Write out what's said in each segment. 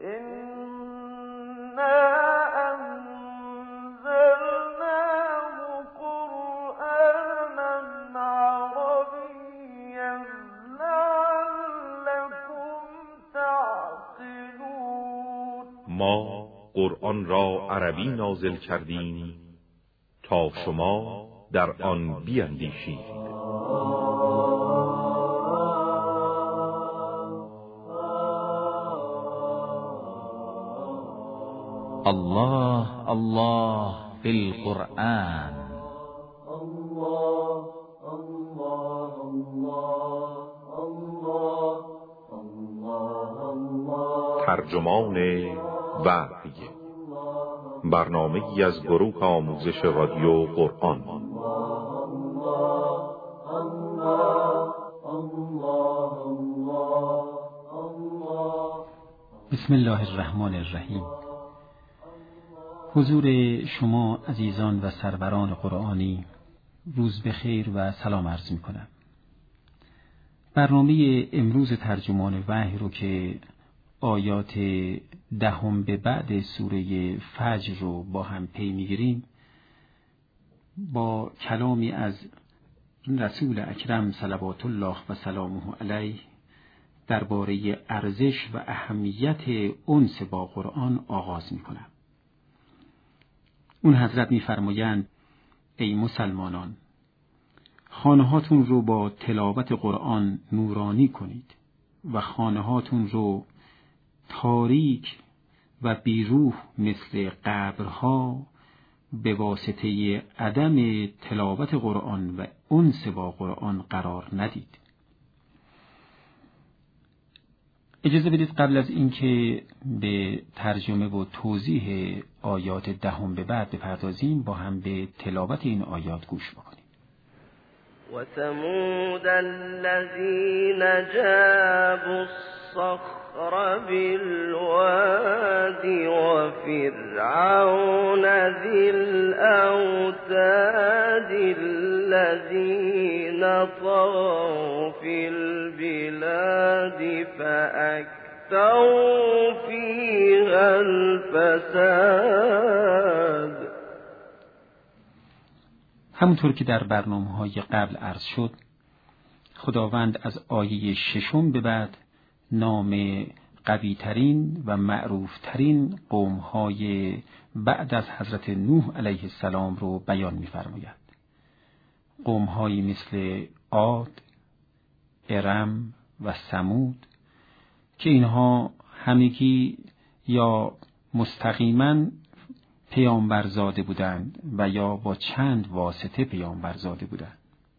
ما قرآن را عربی نازل کردیم تا شما در آن بیندیشید. الله الله فی القرآن. ترجمان وحی، برنامه‌ای از گروه آموزش رادیو قرآن. بسم الله الرحمن الرحیم. حضور شما عزیزان و سروران قرآنی، روز بخیر و سلام عرض می کنم. برنامه امروز ترجمان وحی رو که آیات 10 به بعد سوره فجر رو با هم پی میگیریم، با کلامی از رسول اکرم صلوات الله و سلامه علیه درباره ارزش و اهمیت انس با قرآن آغاز میکنم. اون حضرت میفرمایند: ای مسلمانان، خانه‌هاتون رو با تلاوت قرآن نورانی کنید و خانه‌هاتون رو تاریک و بیروح مثل قبرها به واسطه عدم تلاوت قرآن و انس با قرآن قرار ندید. اجازه بدید قبل از اینکه به ترجمه و توضیح آیات 10 به بعد بپردازیم، با هم به تلاوت این آیات گوش بکنیم. و ثمود الذین جابوا الصخر بالواد و فرعون ذی الاوتاد الذین طغوا فی البلاد فأكثروا فیها الفساد. همونطور که در برنامه‌های قبل عرض شد، خداوند از آیه 6 به بعد نام قوی‌ترین و معروف‌ترین قوم‌های بعد از حضرت نوح علیه السلام رو بیان می‌فرماید. قوم‌هایی مثل عاد، ارم و ثمود که اینها همگی یا مستقیما پیامبرزاده بودند و یا با چند واسطه پیامبرزاده بودند.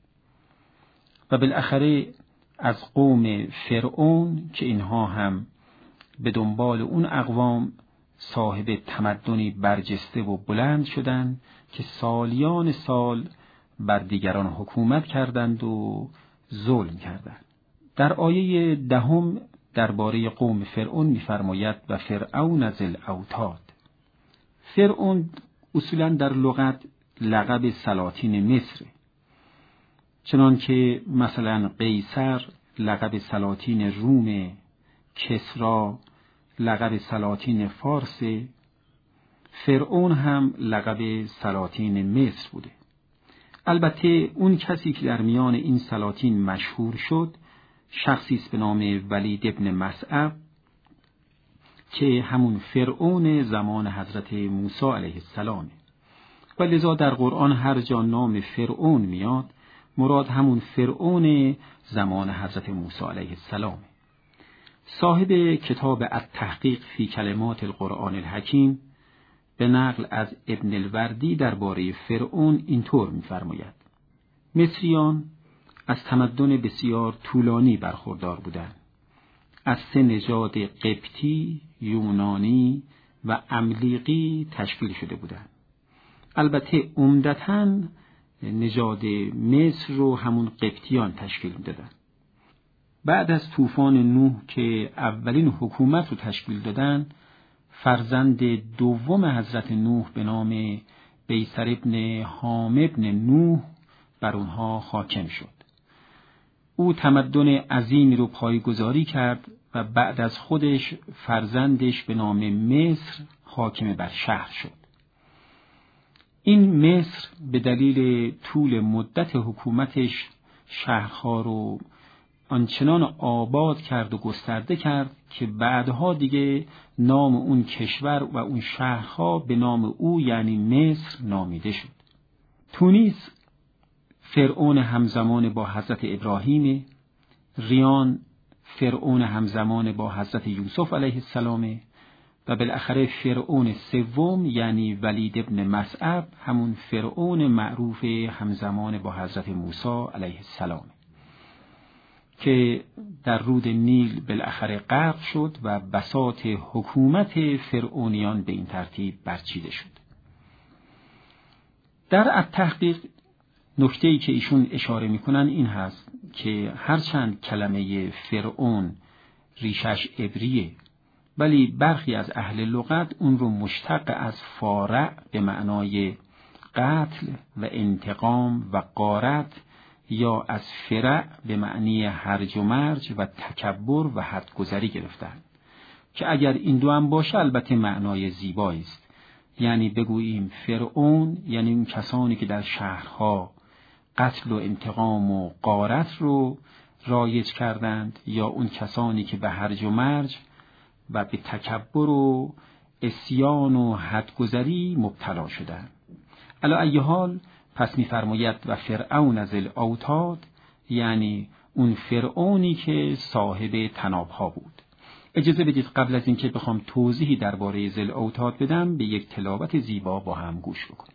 و بالاخره از قوم فرعون که اینها هم به دنبال اون اقوام صاحب تمدنی برجسته و بلند شدند که سالیان سال بر دیگران حکومت کردند و ظلم کردند. در آیه 10 درباره قوم فرعون می‌فرماید: و فرعون ذی الاوتاد. فرعون اصولاً در لغت لقب سلاطین مصر، چنان که مثلا قیصر لقب سلاطین روم، کسری لقب سلاطین فارس، فرعون هم لقب سلاطین مصر بوده. البته اون کسی که در میان این سلاطین مشهور شد شخصی است به نام ولید ابن مسعب که همون فرعون زمان حضرت موسی علیه السلام، و لذا در قرآن هر جا نام فرعون میاد مراد همون فرعون زمان حضرت موسی علیه السلام. صاحب کتاب التحقیق فی کلمات القرآن الحکیم به نقل از ابن الوردی درباره فرعون اینطور می‌فرماید: مصریان از تمدن بسیار طولانی برخوردار بودند. از 3 نژاد قبطی، یونانی و املیقی تشکیل شده بودند. البته عمدتاً نژاد مصر رو همون قبطیان تشکیل می‌دادند. بعد از طوفان نوح که اولین حکومت رو تشکیل دادن، فرزند دوم حضرت نوح به نام بیسر ابن حام ابن نوح بر اونها حاکم شد. او تمدن عظیمی رو پایه‌گذاری کرد و بعد از خودش فرزندش به نام مصر حاکم بر شهر شد. این مصر به دلیل طول مدت حکومتش شهرها رو آنچنان آباد کرد و گسترده کرد که بعدها دیگه نام اون کشور و اون شهرها به نام او یعنی مصر نامیده شد. تونس فرعون همزمان با حضرت ابراهیم، ریان فرعون همزمان با حضرت یوسف علیه السلام و بالاخره فرعون سوم یعنی ولید ابن مسعب همون فرعون معروف همزمان با حضرت موسی علیه السلام که در رود نیل بالاخره غرق شد و بساط حکومت فرعونیان به این ترتیب برچیده شد. در التحقیق نکته‌ای که ایشون اشاره میکنن این هست که هرچند کلمه فرعون ریشش عبریه ولی برخی از اهل لغت اون رو مشتق از فارع به معنای قتل و انتقام و غارت یا از فرع به معنی هرج و مرج و تکبر و حدگذری گرفتن که اگر این دو هم باشه البته معنای زیبایی است. یعنی بگوییم فرعون یعنی اون کسانی که در شهرها قتل و انتقام و غارت رو رایج کردند یا اون کسانی که به هرج و مرج و به تکبر و عصیان و حدگذری مبتلا شدند. علی ای حال پس می‌فرماید و فرعون ذی الاوتاد یعنی اون فرعونی که صاحب طناب‌ها بود. اجازه بدید قبل از اینکه بخوام توضیحی درباره ذی الاوتاد بدم به یک تلاوت زیبا با هم گوش بکنیم.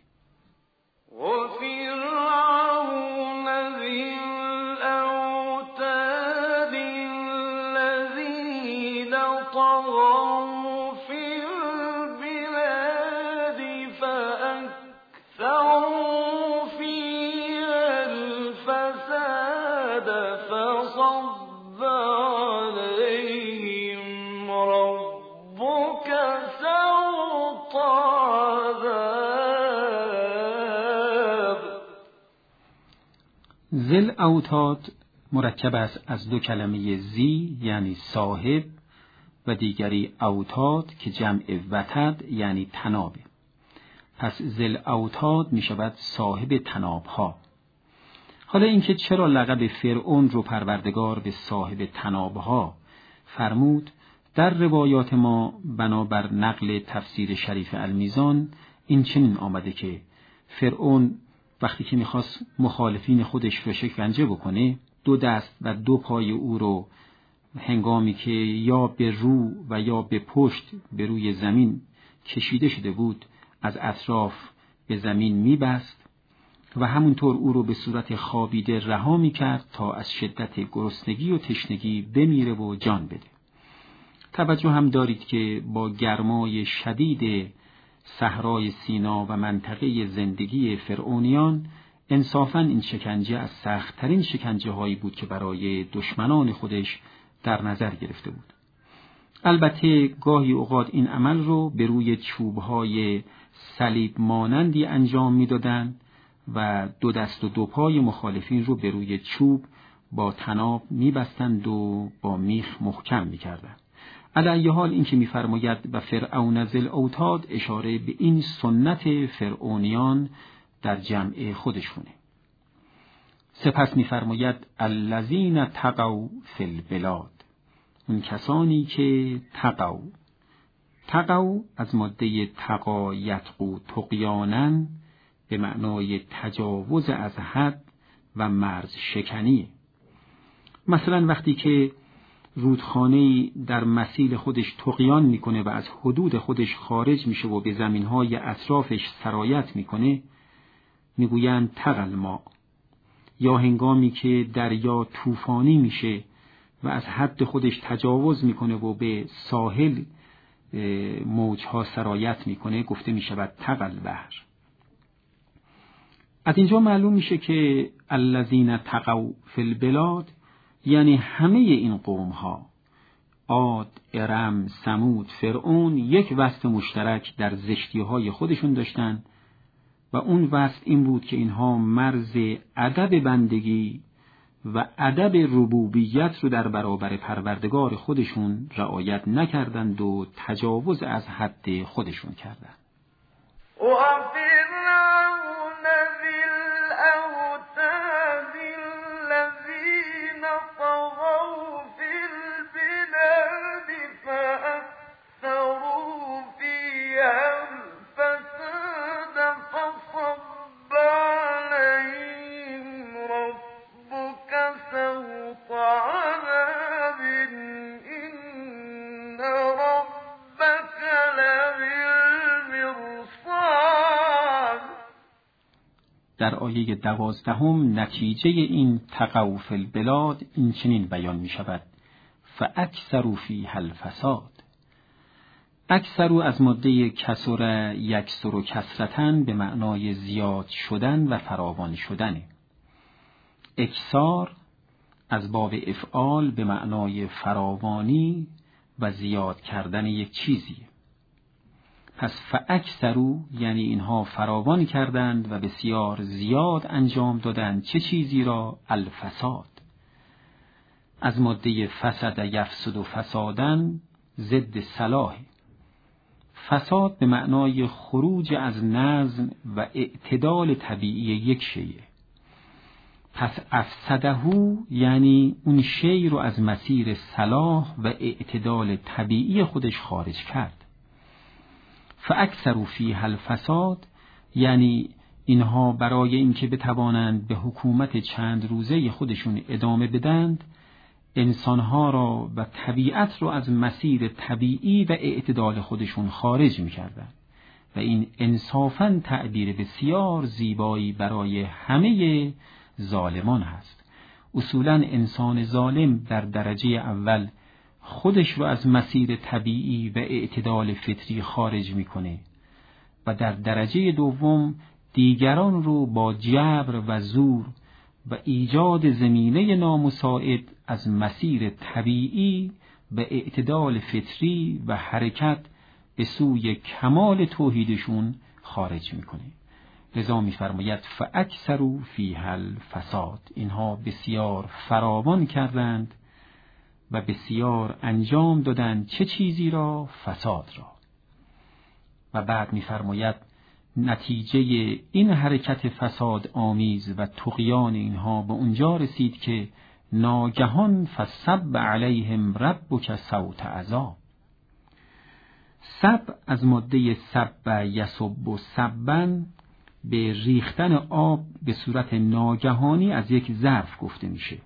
ذی الاوتاد مرکب است از دو کلمه زی یعنی صاحب و دیگری اوتاد که جمع وتد یعنی طنابه. پس ذی الاوتاد می شود صاحب طنابها. حالا اینکه چرا لقب فرعون رو پروردگار به صاحب طنابها فرمود، در روایات ما بنابر نقل تفسیر شریف المیزان این چنین آمده که فرعون وقتی که میخواست مخالفین خودش رو شکنجه بکنه، دو دست و دو پای او رو هنگامی که یا به رو و یا به پشت به روی زمین کشیده شده بود از اطراف به زمین میبست و همونطور او رو به صورت خوابیده رها میکرد تا از شدت گرسنگی و تشنگی بمیره و جان بده. توجه هم دارید که با گرمای شدید صحرای سینا و منطقه زندگی فرعونیان انصافاً این شکنجه از سخت‌ترین شکنجه هایی بود که برای دشمنان خودش در نظر گرفته بود. البته گاهی اوقات این عمل رو به روی چوب‌های صلیب مانندی انجام می‌دادند و دو دست و دو پای مخالفین رو به روی چوب با طناب می‌بستند و با میخ محکم می‌کردند. علی ای حال این که می‌فرماید و فرعون ذی الاوتاد اشاره به این سنت فرعونیان در جمع خودشونه. سپس می‌فرماید الذین تقوا فی البلاد، اون کسانی که تقوا از ماده تقا یتقو طغیانا به معنای تجاوز از حد و مرز شکنی. مثلا وقتی که رودخانه‌ای در مسیل خودش طغیان میکنه و از حدود خودش خارج میشه و به زمینهای اطرافش سرایت میکنه میگویند تقل ما. یا هنگامی که دریا طوفانی میشه و از حد خودش تجاوز میکنه و به ساحل موجها سرایت میکنه گفته میشود تقل بحر. از اینجا معلوم میشه که الذین تقوا فی البلاد یعنی همه این قوم ها، عاد، ارم، ثمود، فرعون، یک وصف مشترک در زشتی های خودشون داشتن و اون وصف این بود که اینها مرز ادب بندگی و ادب ربوبیت رو در برابر پروردگار خودشون رعایت نکردند و تجاوز از حد خودشون کردند. وفرعون ذی الأوتاد الذين طغوا في البلاد فأكثروا فيها الفساد فصب عليهم ربك سوط عذاب إن ربك لبالمرصاد. در آیه 12 نتیجه این تقوی فی البلاد این چنین بیان می شود: فاکثروا فیها الفساد. اکثرو از ماده کسر یکسر کثرتن به معنای زیاد شدن و فراوان شدنه. اکثار از باب افعال به معنای فراوانی و زیاد کردن یک چیزیه. پس فاکثرو یعنی اینها فراوان کردند و بسیار زیاد انجام دادند چه چیزی را؟ الفساد. از ماده فسد یفسد و فسادن ضد صلاح. فساد به معنای خروج از نظم و اعتدال طبیعی یک شیء. پس افسدهو یعنی اون شی رو از مسیر صلاح و اعتدال طبیعی خودش خارج کرد. فاکثروا فیها الفساد یعنی اینها برای اینکه بتوانند به حکومت چند روزه خودشون ادامه بدند، انسانها را و طبیعت را از مسیر طبیعی و اعتدال خودشون خارج می‌کردند و این انصافاً تعبیر بسیار زیبایی برای همه ظالمان هست. اصولاً انسان ظالم در درجه اول خودش رو از مسیر طبیعی و اعتدال فطری خارج می‌کنه و در درجه دوم دیگران رو با جبر و زور و ایجاد زمینه نامساعد از مسیر طبیعی و اعتدال فطری و حرکت به سوی کمال توحیدشون خارج میکنه. لذا میفرماید فاکثروا فیها الفساد. اینها بسیار فراوان کردند و بسیار انجام دادند چه چیزی را؟ فساد را. و بعد میفرماید نتیجه این حرکت فساد آمیز و طغیان اینها به اونجا رسید که ناگهان فصب علیهم ربک صوت عذاب. سب از ماده سب یسب و سبن به ریختن آب به صورت ناگهانی از یک ظرف گفته میشه.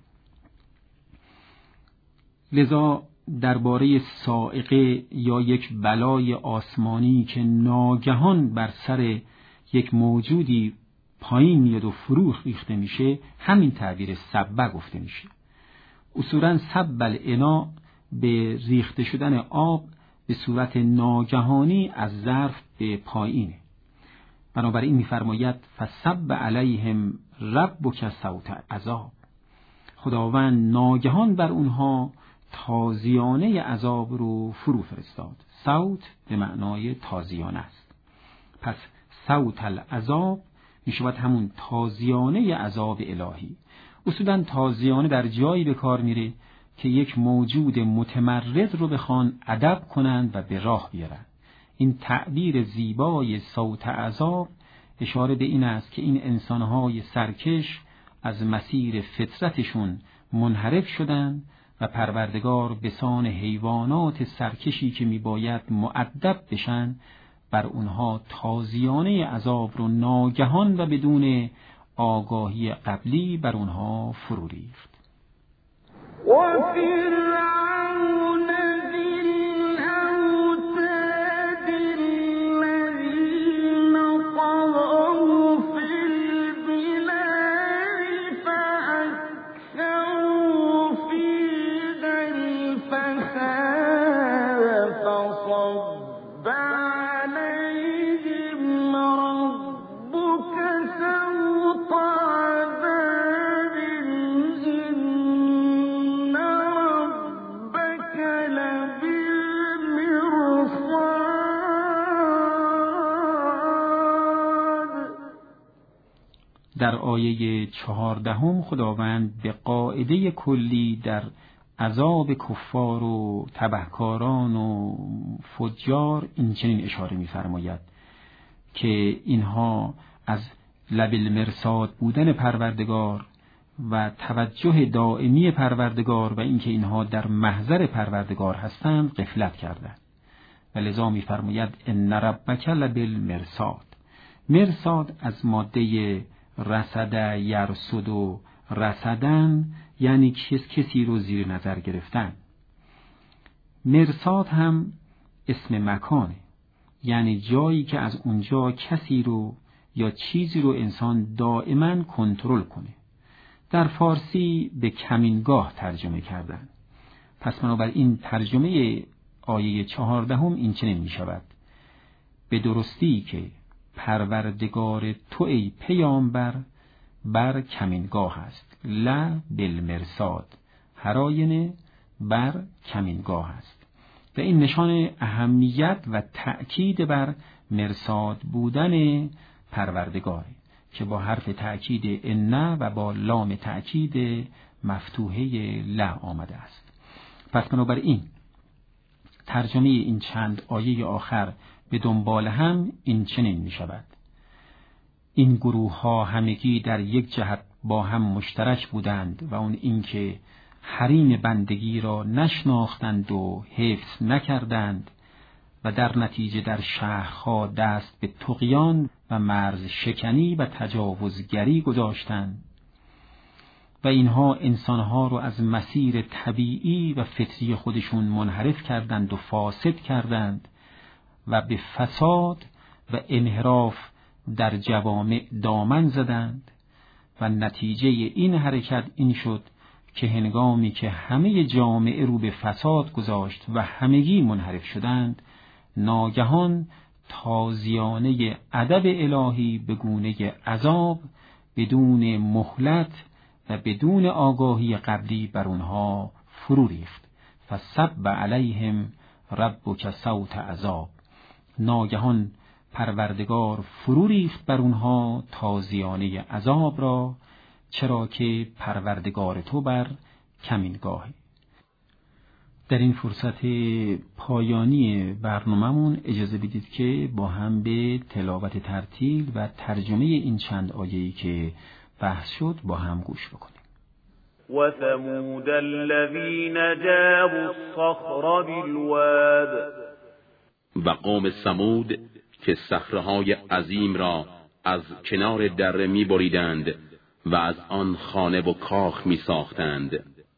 لذا درباره صاعقه یا یک بلای آسمانی که ناگهان بر سر یک موجودی پایین میاد و فرو ریخته میشه، همین تعبیر سبه گفته میشه. اصولاً سب الاناء به ریخته شدن آب به صورت ناگهانی از ظرف به پایینه. بنابراین میفرماید فصب علیهم ربک صوت عذاب. خداوند ناگهان بر اونها تازیانه عذاب رو فرو فرستاد. صوت به معنای تازیانه است. پس صوت العذاب میشود همون تازیانه عذاب الهی. اصولاً تازیانه در جایی به کار میره که یک موجود متمرد رو بخوان ادب کنند و به راه بیارن. این تعبیر زیبای صوت عذاب اشاره به این است که این انسانهای سرکش از مسیر فطرتشون منحرف شدند و پروردگار به سان حیوانات سرکشی که میباید مؤدب بشن بر اونها تازیانه عذاب رو ناگهان و بدون آگاهی قبلی بر اونها فرو ریخت. وفرعون ذی الأوتاد الذين طغوا في البلاد فأكثروا فيها الفساد فصب عليهم ربك سوط عذاب إن ربك در آیه 14 خداوند به قاعده کلی در عذاب کفار و تبهکاران و فجار این چنین اشاره می‌فرماید که اینها از لب المرصاد بودن پروردگار و توجه دائمی پروردگار و اینکه اینها در محضر پروردگار هستند غفلت کردند و لذا می‌فرماید ان ربک لبالمرصاد. مرصاد از ماده رصد یرصد و رصدن یعنی کسی رو زیر نظر گرفتن. مرصاد هم اسم مکانه، یعنی جایی که از اونجا کسی رو یا چیزی رو انسان دائما کنترل کنه. در فارسی به کمینگاه ترجمه کردن. پس بنابراین ترجمه آیه 14 این چنین می شود: به درستی که پروردگار تو ای پیامبر بر کمینگاه است. لا بالمرصاد، هراینه بر کمینگاه است. و این نشان اهمیت و تأکید بر مرصاد بودن پروردگاره که با حرف تأکید ان و با لام تأکید مفتوحه لا آمده است. پس بنابراین ترجمه این چند آیه آخر به دنبال هم این چنین می شود: این گروه ها همگی در یک جهت با هم مشترک بودند و اون اینکه حریم بندگی را نشناختند و حفظ نکردند و در نتیجه در شهرها دست به طغیان و مرز شکنی و تجاوزگری گذاشتند و اینها انسانها رو از مسیر طبیعی و فطری خودشون منحرف کردند و فاسد کردند و به فساد و انحراف در جوامع دامن زدند و نتیجه این حرکت این شد که هنگامی که همه جامعه رو به فساد گذاشت و همگی منحرف شدند، ناگهان تازیانه ادب الهی به گونه عذاب بدون مهلت و بدون آگاهی قبلی بر اونها فرو ریخت. فصب علیهم ربک صوت عذاب. ناگهان پروردگار فرو ریخت بر اونها تازیانه عذاب را، چرا که پروردگار تو بر کمینگاهی. در این فرصت پایانی برنامه‌مون اجازه بدید که با هم به تلاوت ترتیل و ترجمه این چند آیه‌ای که بحث شد با هم گوش بکنیم. و ثمود الذین جابوا الصخر بالواد. و قوم ثمود که صخره‌های عظیم را از کنار دره می‌بریدند و از آن خانه و کاخ می‌ساختند.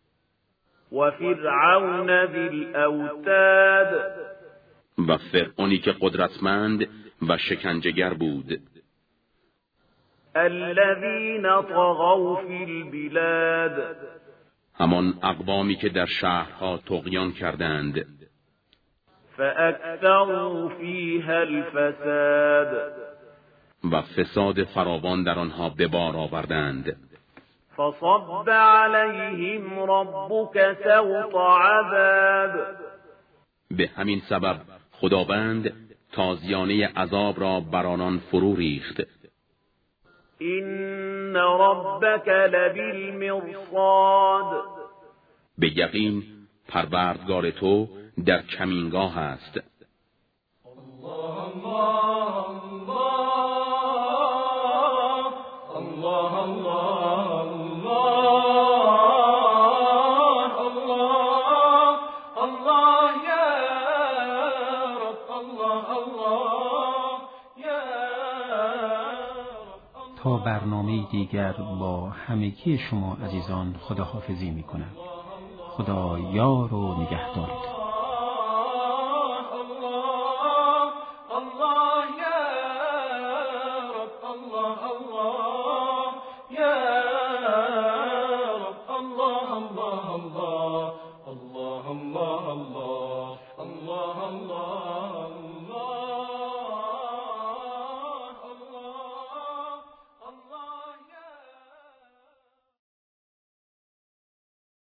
و فرعون ذی الاوتاد. و فرعونی که قدرتمند و شکنجه‌گر بود. الذین طغوا فی البلاد. همان اقوامی که در شهرها طغیان کردند. فاکثروا فیها الفساد. و فساد فراوان در آنها به بار آوردند. فصب علیهم ربک سوط عذاب. به همین سبب خداوند تازیانه عذاب را بر آنان فرو ریخت. این ربک لبالمرصاد. به یقین پروردگار تو در کمینگاه است. تا برنامه دیگر با همگی شما عزیزان خداحافظی میکنم. خدا یار و نگهدارتون. الله